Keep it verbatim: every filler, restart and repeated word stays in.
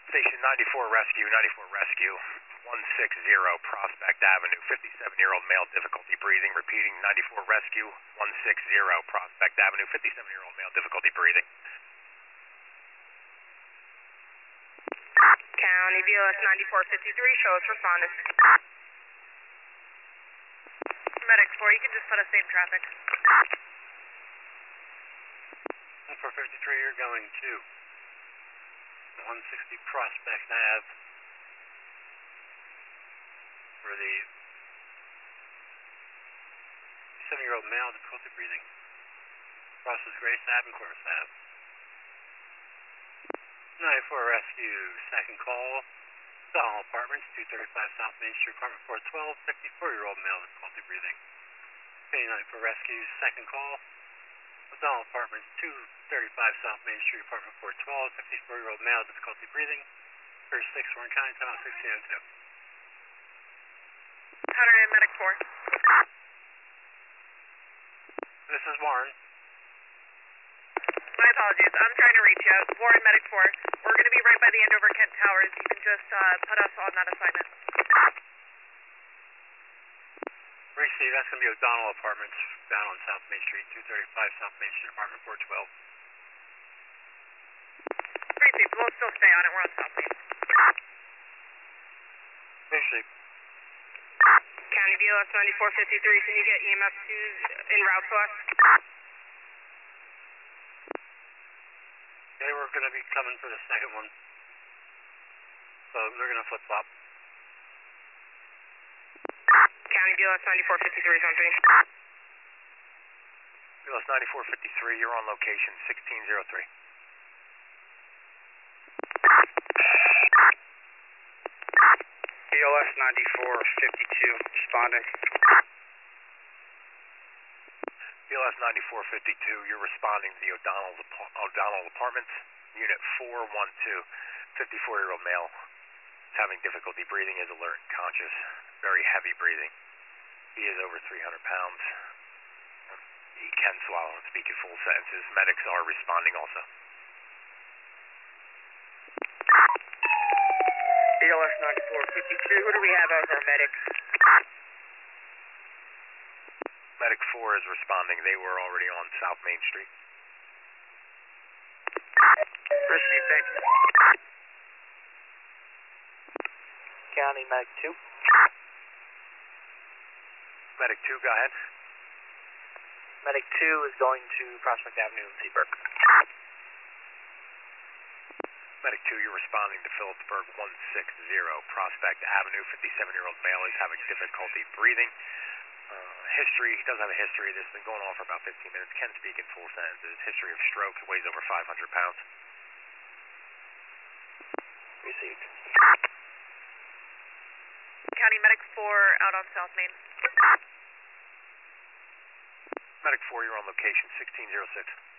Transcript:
Station ninety-four Rescue, ninety-four Rescue, one sixty Prospect Avenue, fifty-seven-year-old male, difficulty breathing. Repeating, ninety-four Rescue, one sixty Prospect Avenue, fifty-seven-year-old male, difficulty breathing. County V O S ninety-four fifty-three, show us responded. Medic four, you can just put us same traffic. ninety-four fifty-three, you're going to one sixty Prospect Ave for the seven-year-old male, difficulty breathing. Crosses Grace Ave and Corvus Ave. ninety-four Rescue, second call. Donald Apartments, two thirty-five South Main Street, apartment four twelve, fifty-four-year-old male, difficulty breathing. Okay, ninety-four Rescue, second call. Donald Apartments, two thirty-five South Main Street, apartment four twelve, fifty-four-year-old male, difficulty breathing. First six, Warren County, time out sixteen oh two. Hunter and Medic four. This is Warren. My apologies, I'm trying to reach you. Warren Medic four. We're going to be right by the Andover Kent Towers. You can just uh, put us on that assignment. Receive, that's going to be O'Donnell Apartments down on South Main Street, two thirty-five South Main Street, apartment four twelve. Receive, we'll still stay on it. We're on South Main. Receive. County V O S ninety-four fifty-three, can you get E M S twos en route to us? They were going to be coming for the second one, so they're going to flip-flop. County V O S ninety-four fifty-three, something. V O S ninety-four fifty-three, you're on location, sixteen oh three. V O S ninety-four fifty-two, responding. V O S ninety-four fifty-two, you're responding to the O'Donnell, O'Donnell Apartments, Unit four one two, fifty-four-year-old male, having difficulty breathing, is alert and conscious, very heavy breathing. He is over three hundred pounds. He can swallow and speak in full sentences. Medics are responding also. V O S ninety-four fifty-two, who do we have as our medics? Medic four is responding. They were already on South Main Street. Receive, thank you. County Medic two. Medic two, go ahead. Medic two is going to Prospect Avenue in Seabrook. Medic two, you're responding to Phillipsburg one sixty, Prospect Avenue, fifty-seven-year-old male. He's having difficulty breathing. Uh, history, he does have a history. This has been going on for about fifteen minutes. Can speak in full sentences. History of stroke. Weighs over five hundred pounds. Received. County Medic four out on South Main. Medic four, you're on location, sixteen oh six.